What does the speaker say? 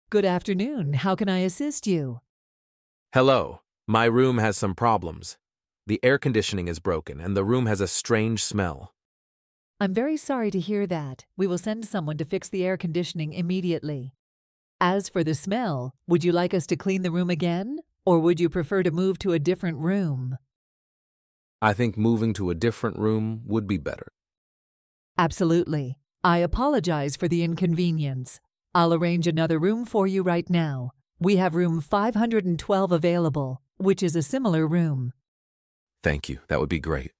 Good afternoon. How can I assist you? Hello. My room has some problems. The air conditioning is broken and the room has a strange smell. I'm very sorry to hear that. We will send someone to fix the air conditioning immediately. As for the smell, would you like us to clean the room again, or would you prefer to move to a different room? I think moving to a different room would be better. Absolutely. I apologize for the inconvenience. I'll arrange another room for you right now. We have room 512 available, which is a similar room. Thank you. That would be great.